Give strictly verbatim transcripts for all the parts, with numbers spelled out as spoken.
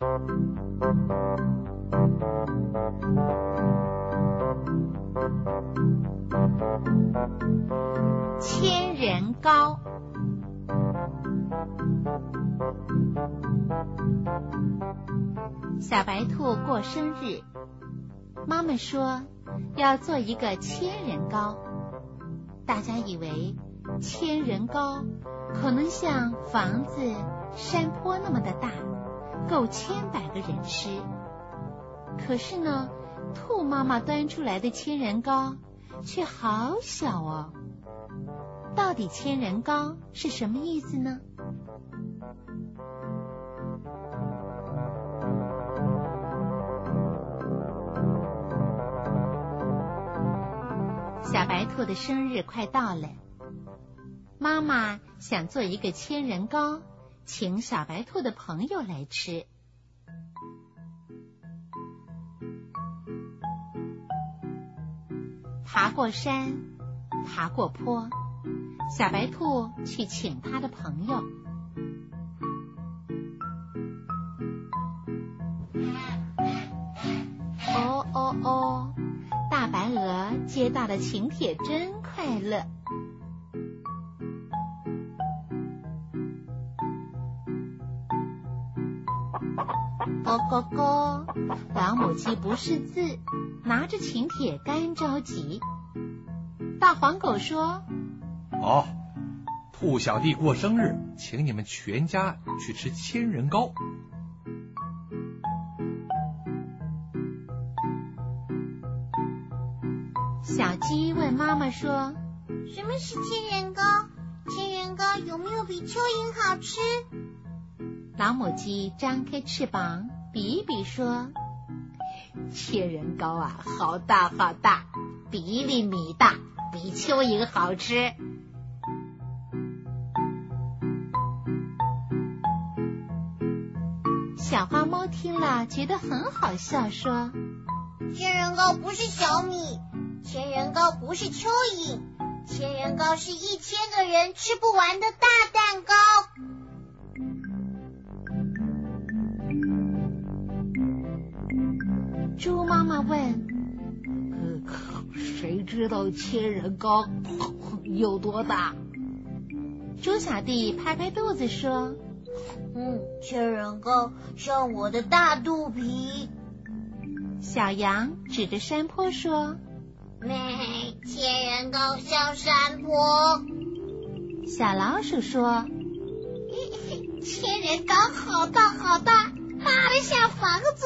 千人糕。小白兔过生日，妈妈说要做一个千人糕。大家以为千人糕可能像房子、山坡那么的大，够千百个人吃。可是呢，兔妈妈端出来的千人糕却好小哦。到底千人糕是什么意思呢？小白兔的生日快到了，妈妈想做一个千人糕，请小白兔的朋友来吃。爬过山，爬过坡，小白兔去请他的朋友。哦哦哦，大白鹅接到了请帖，真快乐。咯咯咯，老母鸡不识字，拿着请帖干着急。大黄狗说： 哦，兔小弟过生日，请你们全家去吃千人糕。 小鸡问妈妈说： 什么是千人糕？千人糕有没有比蚯蚓好吃？ 老母鸡张开翅膀比一比说：千人糕啊，好大好大，比一粒米大，比蚯蚓好吃。小花猫听了觉得很好笑，说： 千人糕不是小米，千人糕不是蚯蚓，千人糕是一千个人吃不完的大蛋糕。 猪妈妈问：呃，谁知道千人糕有多大？猪小弟拍拍肚子说： 嗯，千人糕像我的大肚皮。 小羊指着山坡说： 咩，千人糕像山坡。 小老鼠说： 千人糕好大好大，大得像房子。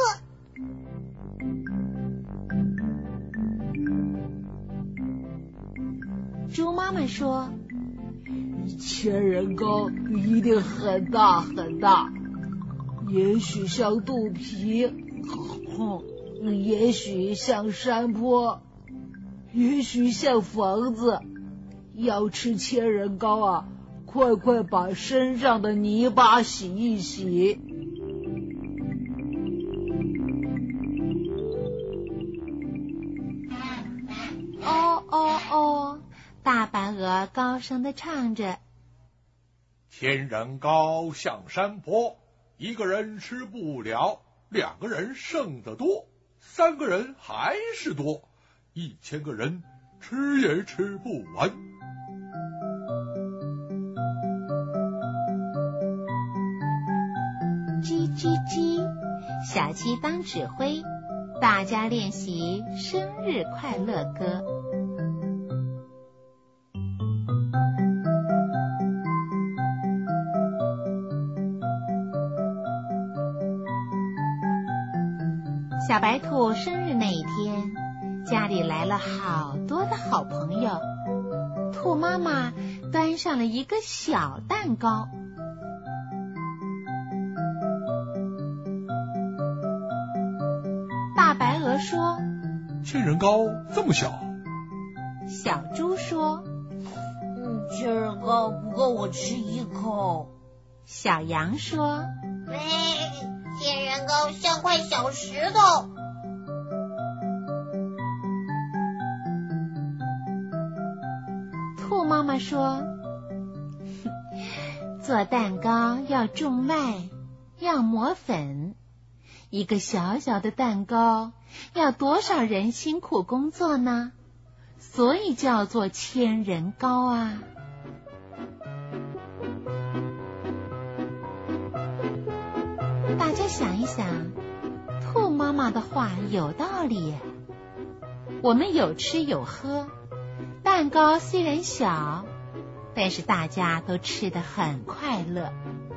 猪妈妈说： 千人糕一定很大很大，也许像肚皮，也许像山坡，也许像房子。要吃千人糕啊，快快把身上的泥巴洗一洗。 哦哦哦，大白鹅高声地唱着： 千人糕像山坡，一个人吃不了，两个人剩得多，三个人还是多，一千个人吃也吃不完。 叽叽叽，小鸡当指挥，大家练习生日快乐歌。小白兔生日那一天，家里来了好多的好朋友。兔妈妈端上了一个小蛋糕。大白鹅说： 千人糕这么小。 小猪说： 嗯，千人糕不够我吃一口。 小羊说： 喂，千人糕像块小石头。 兔妈妈说：做蛋糕要种麦，要磨粉， 一个小小的蛋糕要多少人辛苦工作呢？所以叫做千人糕啊。大家想一想，兔妈妈的话有道理。我们有吃有喝，蛋糕虽然小，但是大家都吃得很快乐。